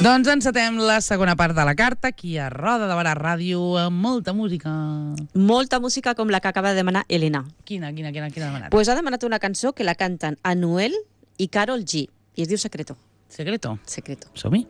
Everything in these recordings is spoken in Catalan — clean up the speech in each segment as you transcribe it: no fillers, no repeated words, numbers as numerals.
Doncs encetem la segona part de la carta, aquí a Roda de Barà Ràdio, amb molta música. Molta música com la que acaba de demanar Elena. Quina ha demanat? Pues ha demanat una cançó que la canten Anuel i Karol G, i es diu Secreto. Secreto? Secreto. Som-hi.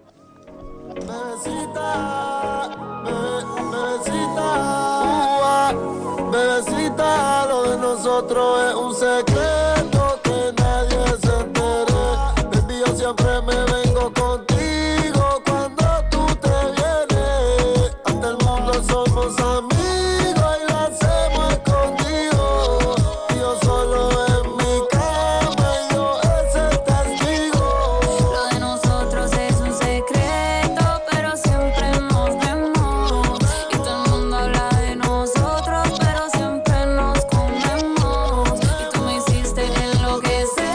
Bebecita, lo de nosotros es un secreto que nadie se entere. Baby, yo siempre me vengo contigo cuando tú te vienes. Ante el mundo somos amigos y lo hacemos escondido. Y yo solo en mi cama y yo es el testigo. Lo de nosotros es un secreto, pero siempre nos vemos. Y todo el mundo habla de nosotros, pero siempre nos comemos. Y tú me hiciste enloquecer,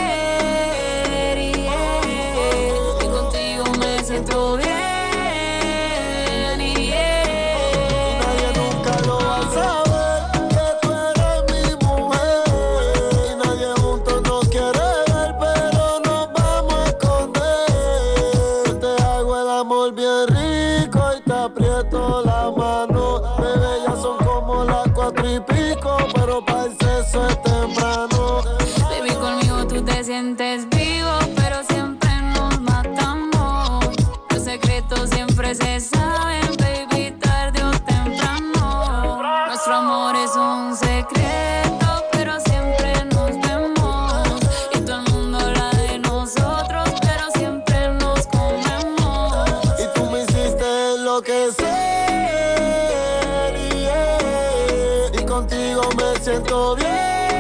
y contigo me siento bien, Nadie nunca lo va a saber que tú eres mi mujer. Y nadie juntos nos quiere ver, pero nos vamos a esconder. Te hago el amor bien rico y te aprieto la mano. Bebé, ya son como las 4:00 pero para el sexo es temprano. baby, conmigo tú te sientes vivo, pero siempre nos matamos. Los secretos siempre se saben, baby, tarde o temprano. Nuestro amor es un secreto, pero siempre nos vemos. Y todo el mundo habla de nosotros, pero siempre nos comemos. Y tú me hiciste enloquecer, y contigo me siento bien.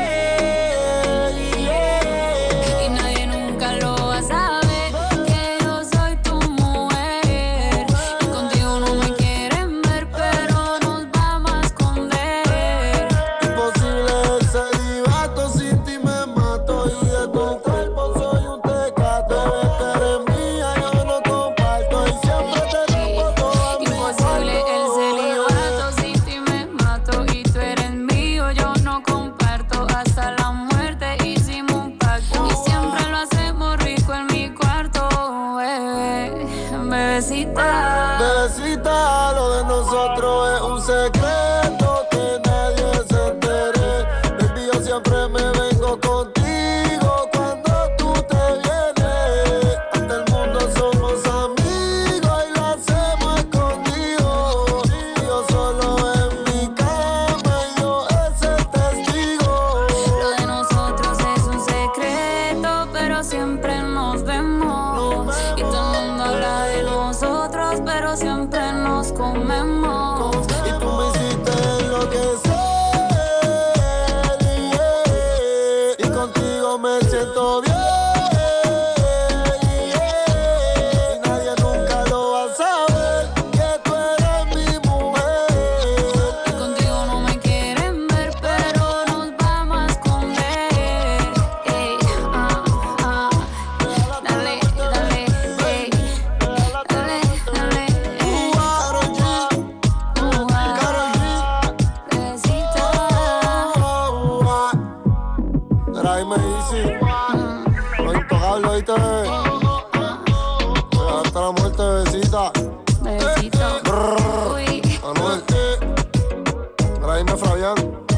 Y nadie nunca lo va a saber, que yo soy tu mujer. Y contigo no me quieren ver, pero nos vamos a esconder. Imposible el celibato, sin ti me mato. Y de tu cuerpo soy un tecato. Bebé, tú eres mía, yo no comparto. Y siempre te rompo toda mi Imposible el celibato, sin ti me mato. Y tú eres mío, yo no comparto. Hasta la muerte hicimos un pacto. Y siempre lo hacemos rico en mi cuarto, bebecita. Bebecita, lo de nosotros es un secreto que nadie se entere. Baby, yo siempre me vengo contigo cuando tú te vienes. Ante el mundo somos amigos y lo hacemos escondido. Y yo solo en mi cama y yo es el testigo. Lo de nosotros es un secreto, pero siempre nos vemos. Y todo el mundo habla de nosotros, pero siempre nos comemos. Y tú me hiciste enloquecer, y contigo me siento bien. Y nadie nunca lo va a saber que tú eres mi mujer. Y contigo no me quieren ver, pero nos vamos a esconder. Dale, dale, ey. Dale, dale, ey. Karol G, Bebecita. Era me easy, lo intocable, ¿oíste? Hasta la muerte, bebecita. Bebecito. Uy. Anuel, Raime Fabián,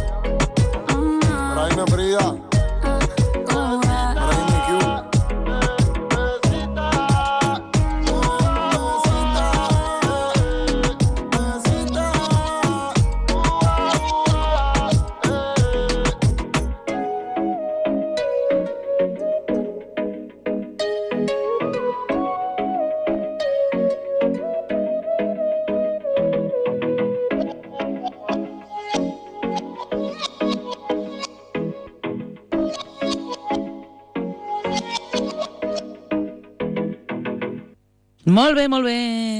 Raime Frida, Raime Q. Molt bé, molt bé.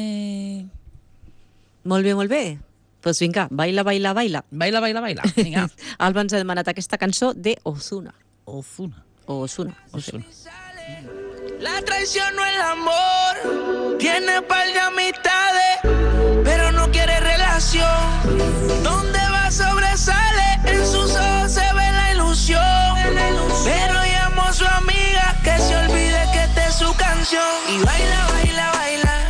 Molt bé, molt bé. Doncs vinga, baila, baila, baila. Baila, baila, baila. Vinga. Alba ens ha demanat aquesta cançó de Ozuna. Ozuna. Ozuna. Ozuna. La traición no es el amor, tiene par de amistades, pero no quiere relación. Donde va sobresale, en sus ojos se ve la ilusión. Pero llamó a su amiga que se olvide que esta es su canción. Y baila, baila, baila,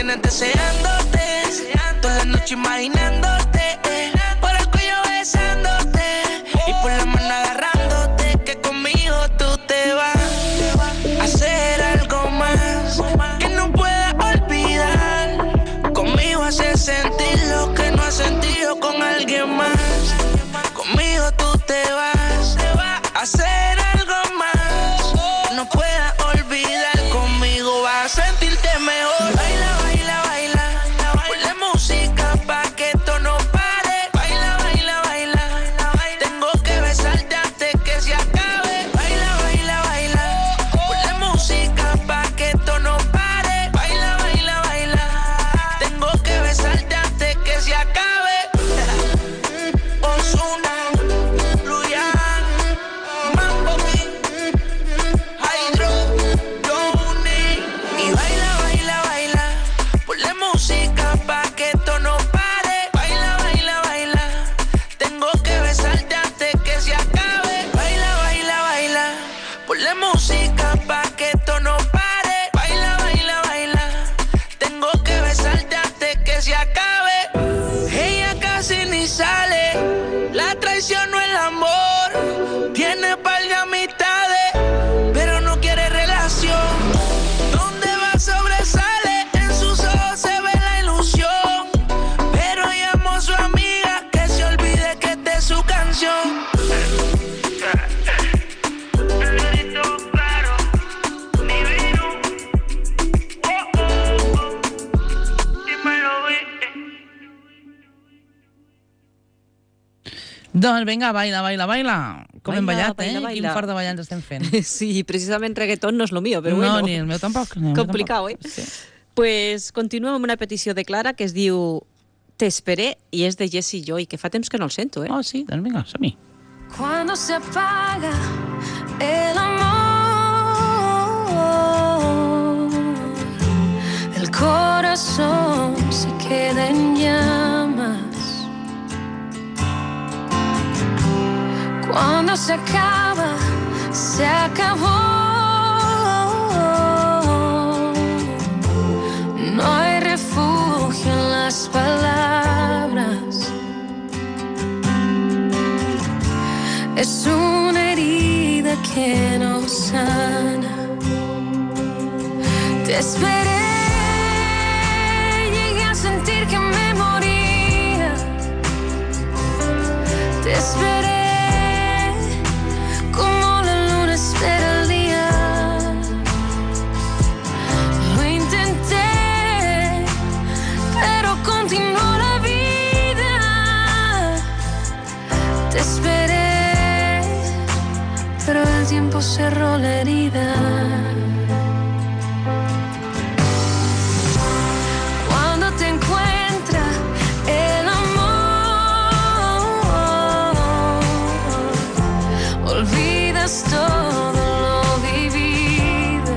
tienes deseándote, toda la noche imaginándote, por el cuello besándote y por la mano agarrándote, que conmigo tú te vas a hacer algo más que no puedas olvidar. Conmigo haces sentir lo que no has sentido con alguien más. Conmigo tú te vas a hacer algo más, no puedas olvidar. Conmigo vas a sentirte mejor. Baila, baila, baila, ponle música pa' que esto no pare. Baila, baila, baila, tengo que besarte antes que se acabe. Baila, baila, baila, ponle música pa' que esto no pare. Baila, baila, baila, tengo que besarte antes que se acabe. Ozuna, Luyan, Mambo King, Hydro, Johnny. Y baila, baila, baila, ponle música pa' que esto no pare. Baila, baila, baila, tengo que besarte antes que se acabe. Baila, baila, baila, ponle música pa' que esto no pare. Baila, baila, baila, tengo que besarte antes que se acabe. Ella casi ni sale, la traición no el amor. Tiene par de amistades, pero no quiere relación. Donde va sobresale, en sus ojos se ve la ilusión. Pero llamó a su amiga que se olvide que esta es su canción. Doncs vinga, baila, baila, baila. Com hem Baila, ballat, baila, eh? baila. Quin fort de ballar ens estem fent. Sí, precisament reggaeton no és lo mío, però No, bueno. ni el meu tampoc. Ni el meu Complicado, tampoc. eh? Sí. Pues continuem amb una petició de Clara que es diu T'esperé i és de Jessie Joy, que fa temps que no el sento, eh? Oh, sí, doncs vinga, som-hi. Cuando se apaga el amor, el corazón se queda en llamas. Cuando se acaba, se acabó. No hay refugio en las palabras. Es una herida que no sana. Te esperé, llegué a sentir que me moría. Te esperé como la luna espera el día. Lo intenté, pero continuó la vida. Te esperé, pero el tiempo cerró la herida. Cuando te encuentra el amor, olvidas todo lo vivido.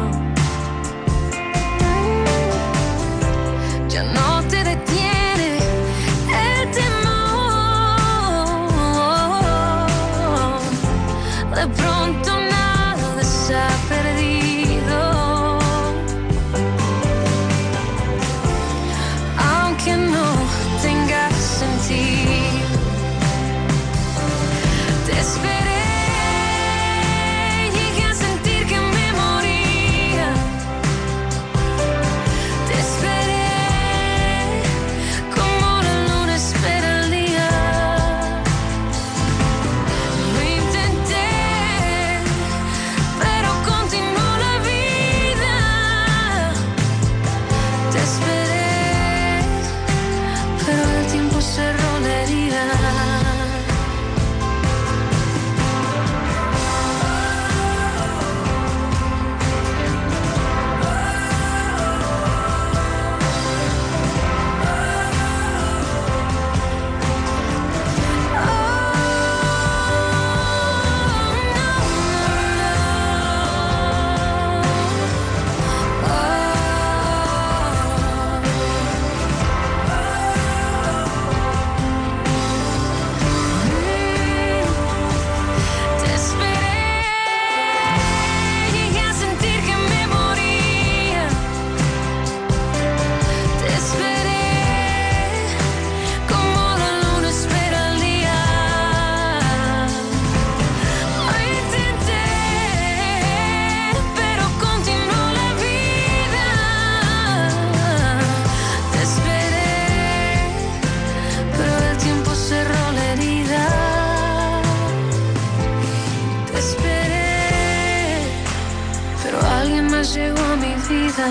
Ya no te detiene el temor. De pronto nada se ha perdido. llegó a mi vida.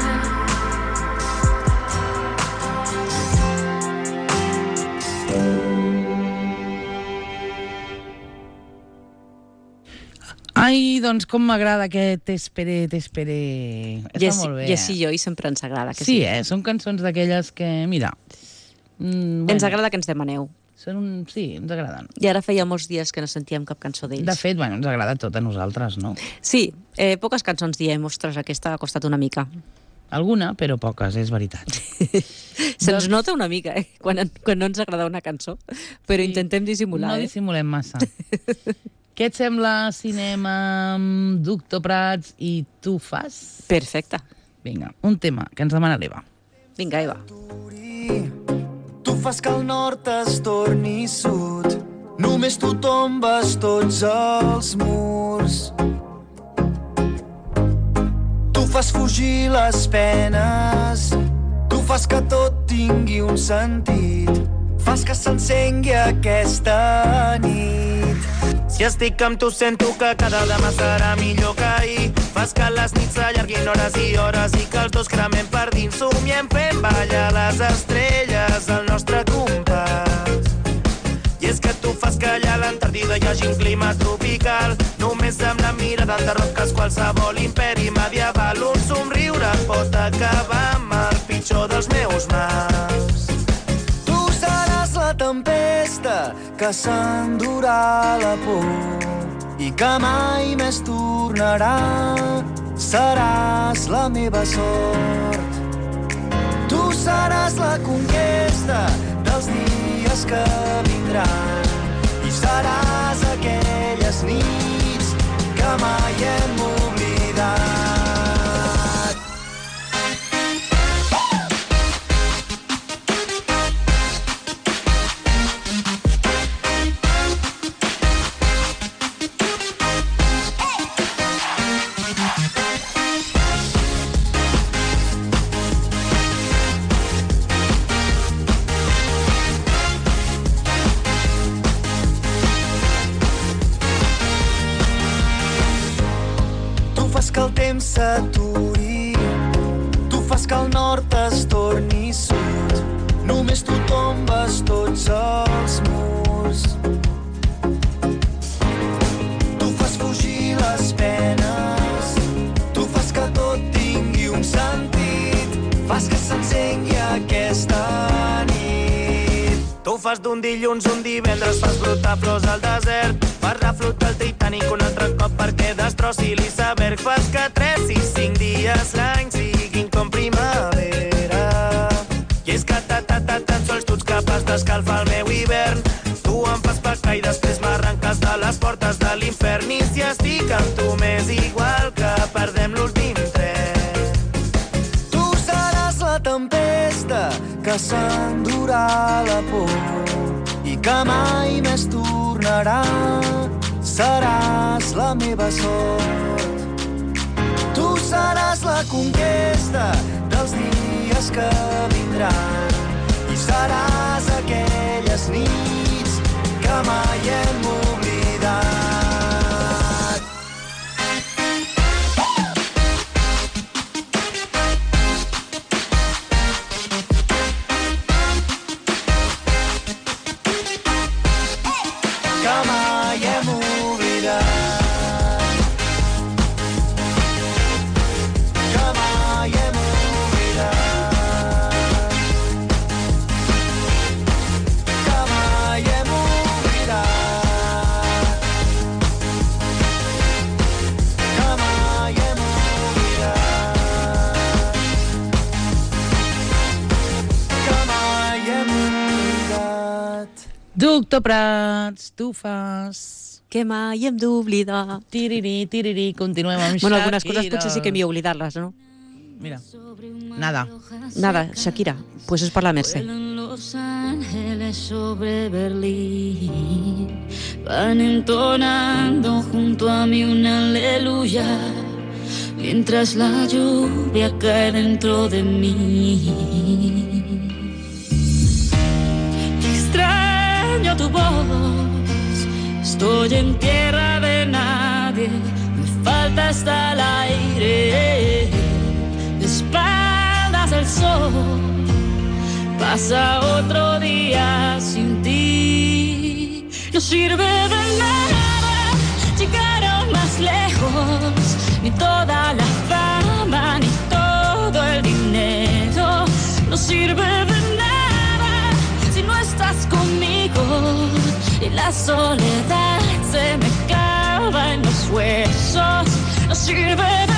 Ai, doncs com m'agrada aquest T'esperé. Està molt bé. Jessie i jo, i sempre ens agrada. Que Sí, són cançons d'aquelles que, mira... Ens agrada que ens demaneu. Sí, ens agraden. I ara feia molts dies que no sentíem cap cançó d'ells. De fet, ens agrada tot a nosaltres, no? Sí, poques cançons diem, ostres, aquesta ha costat una mica. Alguna, però poques, és veritat. Se'ns nota una mica, quan no ens agrada una cançó, però intentem dissimular. No dissimulem massa. Què et sembla cinema amb Doctor Prats i Tu fas? Perfecte. Vinga, un tema que ens demana l'Eva. Vinga, Eva. Tu fas que el nord es torni sud. Només tu tombes tots els murs. Tu fas fugir les penes. Tu fas que tot tingui un sentit. Fas que s'encengui aquesta nit. Si estic amb tu sento que cada demà serà millor que ahir. Fas que les nits s'allarguin hores i hores i que els dos cremem per dins. Somiem fent ballar les estrelles al nostre compàs. I és que tu fas que allà a l'Antàrtida hi hagi un clima tropical. Només amb la mirada enderroques qualsevol imperi medieval. Un somriure pot acabar amb el pitjor dels meus mals. Tu seràs la tempesta que s'endurà la por i que mai més tornarà. Seràs la meva sort. Tu seràs la conquesta dels dies que vindran i seràs aquelles nits que mai hem oblidat. Que el temps s'aturi. Tu fas que el nord es torni sud. Només tu tombes tots els murs. Tu fas fugir les penes. Tu fas que tot tingui un sentit. Fas que s'encengui aquesta nit. Tu fas d'un dilluns un divendres. Fas brotar flors al desert. Fas reflotar el Titanic un altre cop perquè destrossi l'iceberg. Fas que 3 i 5 dies l'any siguin com primavera. I és que tan sols tu ets capaç d'escalfar el meu hivern. Tu em fas pecar i després m'arrenques de les portes de l'infern. I si estic amb tu m'és igual que perdem l'últim tren. Tu seràs la tempesta que s'endurà la por i que mai més tornarà. Seràs la meva sort. Tu seràs la conquesta dels dies que vindran i seràs aquelles nits que mai hem oblidat. Que mai hem oblidat. Que mai hem oblidat. Que mai hem oblidat. Que mai hem oblidat. Que mai hem oblidat. Doctor Prats, Tu fas... Que mai hem d'oblidar. Tiriri, continuem amb Shakira. Bueno, algunes coses potser sí que m'hi oblidar-les, no? Mira, nada. Nada, Shakira, pues es per la Mercè. Vuelan Los Ángeles sobre Berlín, van entonando junto a mí una aleluya, mientras la lluvia cae dentro de mí. Extraño tu voz, estoy en tierra de nadie, me falta hasta el aire. pasa otro día sin ti. No sirve de nada llegar aún más lejos, ni toda la fama, ni todo el dinero. No sirve de nada si no estás conmigo, y la soledad se me clava en los huesos. No sirve de nada.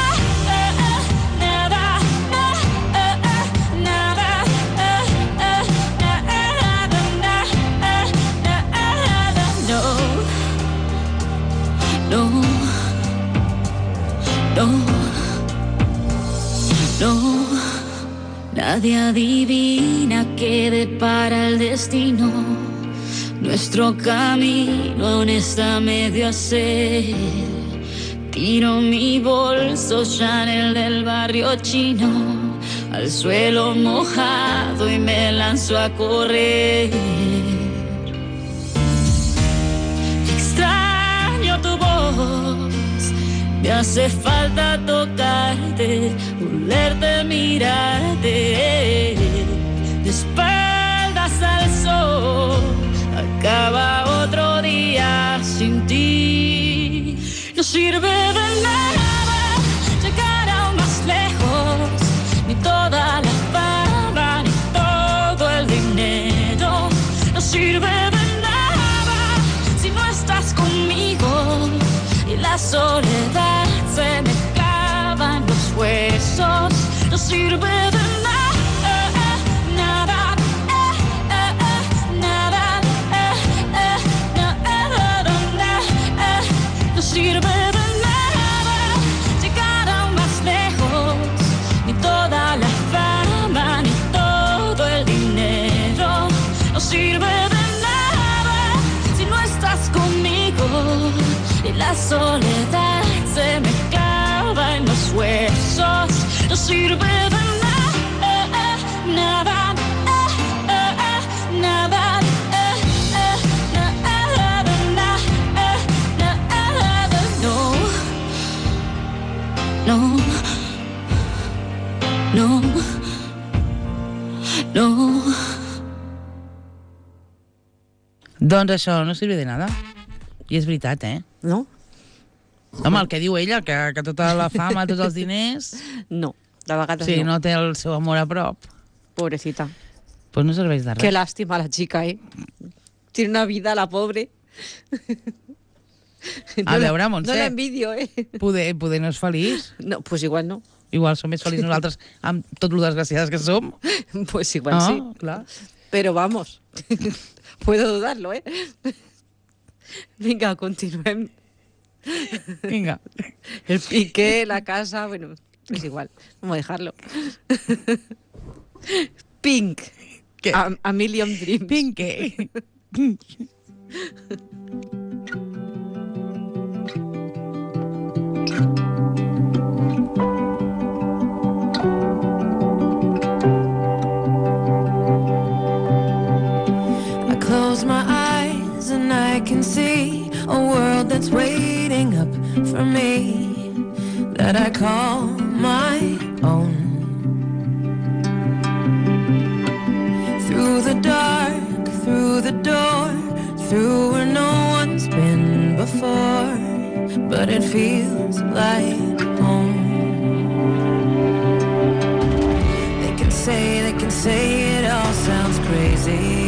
No, nadie adivina qué depara el destino. Nuestro camino aún está medio a hacer. Tiro mi bolso Chanel del barrio chino al suelo mojado y me lanzo a correr. Extraño tu voz, me hace falta tocarte, olerte, mirarte. De espaldas al sol, acaba otro día sin ti. No sirve de nada llegar aún más lejos, ni toda la fama, ni todo el dinero. No sirve de nada si no estás conmigo, y la soledad se me clava en los huesos. No sirve de nada, nada, nada, no sirve de nada llegar aún más lejos, ni toda la fama, ni todo el dinero. No sirve de nada si no estás conmigo, y la soledad se me clava en los huesos. No sirve de nada, nada, nada, no, no, no. Doncs això no sirve de nada. I és veritat, No? Home, el que diu ella, que tota la fama, tots els diners... No, de vegades Sí, no. no té el seu amor a prop. Pobrecita. Pues no serveix de res. Qué lástima la chica, Tiene una vida, la pobre. A veure, Montse. No la envidio, Poder no és feliç. No, pues igual no. Igual som més feliços nosaltres amb tot lo desgraciades que som. Pues igual sí. Clar. Pero vamos, puedo dudarlo, Venga, continuem. Vinga. El piqué, la casa, bueno, pues igual, vamos a dejarlo. Pink. ¿Qué? A Million Dreams. Pink, ¿qué? I close my eyes and I can see a world that's waiting up for me, that I call my own. Through the dark, through the door, through where no one's been before, but it feels like home. They can say it all sounds crazy.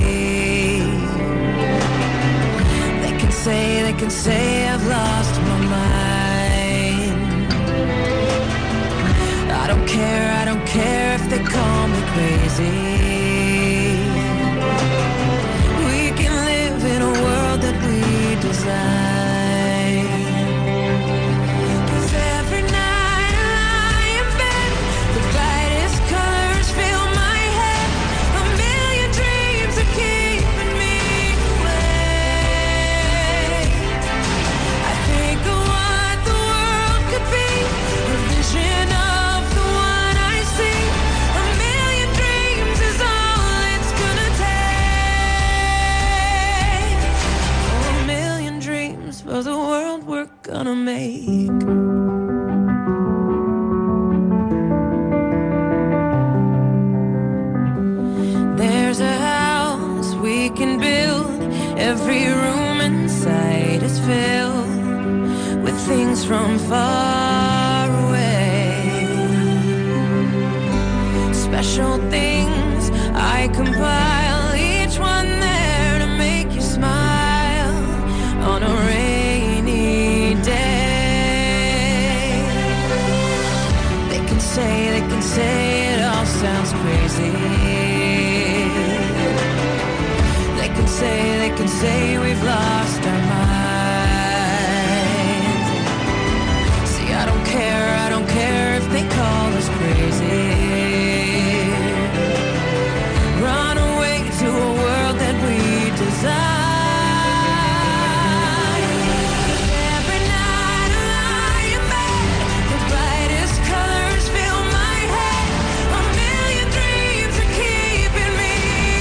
They can say I've lost my mind. I don't care if they call me crazy. We can live in a world that we design. 'Cause every night I lie in bed, the brightest colors fill my head. A million dreams are keeping me awake. I think of what the world could be, a vision of the one I see. A million dreams is all from far away. Special things I compile, each one there to make you smile on a rainy day. They can say it all sounds crazy. They can say we've lost our minds. See, I don't care if they call us crazy. Run away to a world that we design. Every night I lie in bed, the brightest colors fill my head. A million dreams are keeping me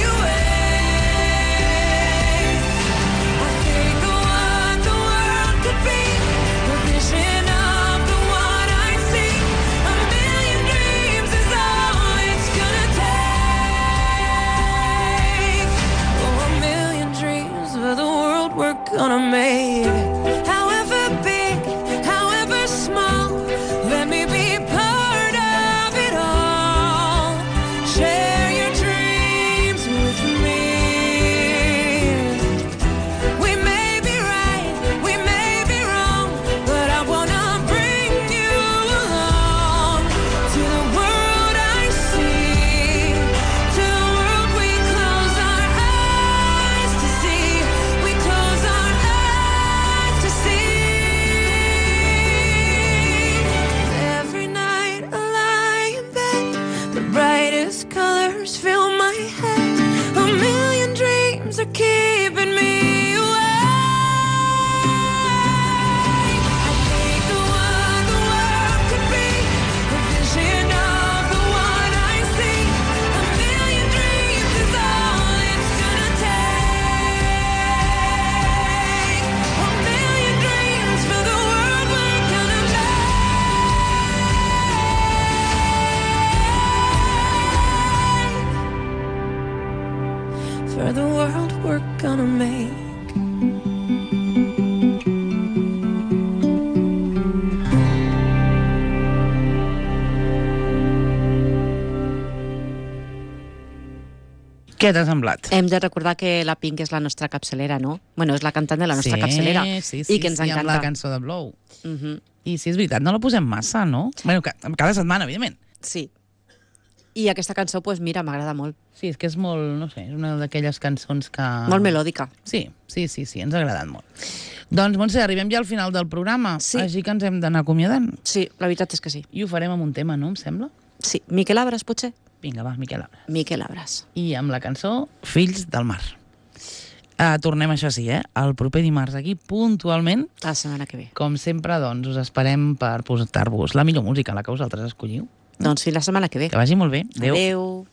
awake. I think of what the world could be, a vision of the one I see. A million dreams is all it's gonna take. Oh, a million dreams for the world we're gonna make. However big, however small, let me be part of it all. Share your dreams with me. We may be right, we may be wrong, but I wanna bring you along to the world I see, to the world we close our eyes to see. We close our eyes to see. Every night I lie in bed, the brightest colors fill my head. A million dreams are keeping me awake. I think of what the world could be, a vision of the one I see. A million dreams is all it's gonna take. A million dreams for the world we're gonna make. For the world we're gonna make. Què t'ha semblat? Hem de recordar que la Pink és la nostra capçalera, no? Bueno, és la cantant de la nostra capçalera. Sí, I que ens amb encanta. la cançó de Blow. Mhm. I sí, és veritat, no la posem massa, no? Bueno, cada setmana, evidentment. Sí. I aquesta cançó, pues, mira, m'agrada molt. Sí, és que és molt, no sé, és una d'aquelles cançons que... Molt melòdica. Sí, ens ha agradat molt. Doncs, Montse, arribem ja al final del programa, Sí. així que ens hem d'anar acomiadant. Sí, la veritat és que sí. I ho farem amb un tema, no, em sembla? Sí. Miquel Abres, potser? Vinga, va, Miquel Abra. Miquel Abres. I amb la cançó Fills del Mar. Tornem, això sí, el proper dimarts aquí, puntualment. La setmana que ve. Com sempre, doncs, us esperem per portar-vos la millor música, la que vosaltres escolliu. Doncs fins la setmana que ve. Que vagi molt bé. Adéu. Adéu.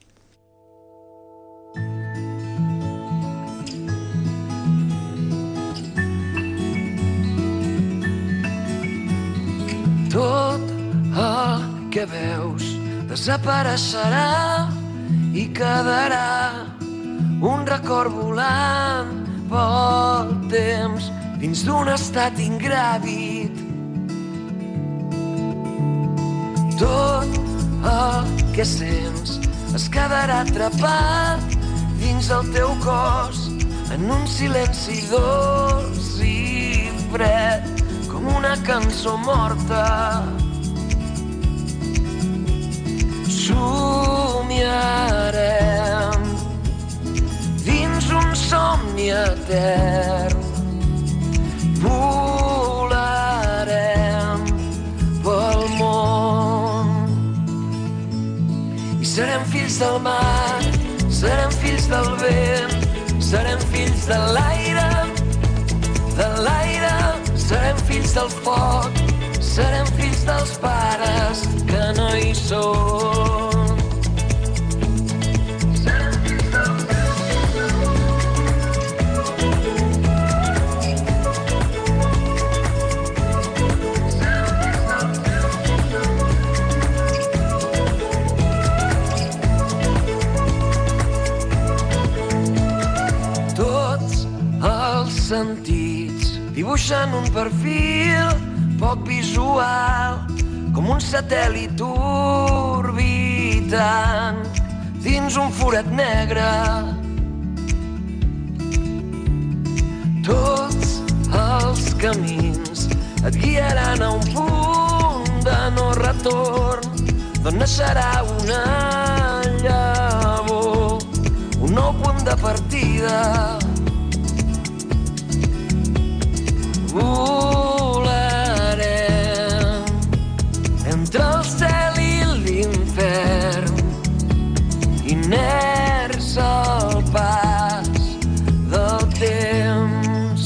Tot el que veus desapareixerà i quedarà un record volant pel temps dins d'un estat ingràvid. Tot el que sents es quedarà atrapat dins el teu cos en un silenci dolç i fred com una cançó morta. Somiarem dins un somni etern. Volarem pel món i serem fills del mar, serem fills del vent, serem fills de l'aire, serem fills del foc, serem fills dels pares que no hi són. Serem fills del Tots els sentits dibuixant un perfil poc visual, com un satèl·lit orbitant dins un forat negre. Tots els camins et guiaran a un punt de no retorn, d'on naixerà una llavor, un nou punt de partida. Volarem entre el cel i l'infern, inerts al pas del temps.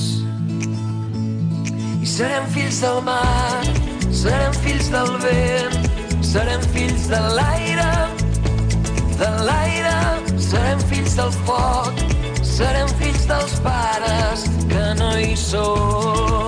I serem fills del mar, serem fills del vent, serem fills de l'aire, serem fills del foc, serem fills dels pares que no hi són.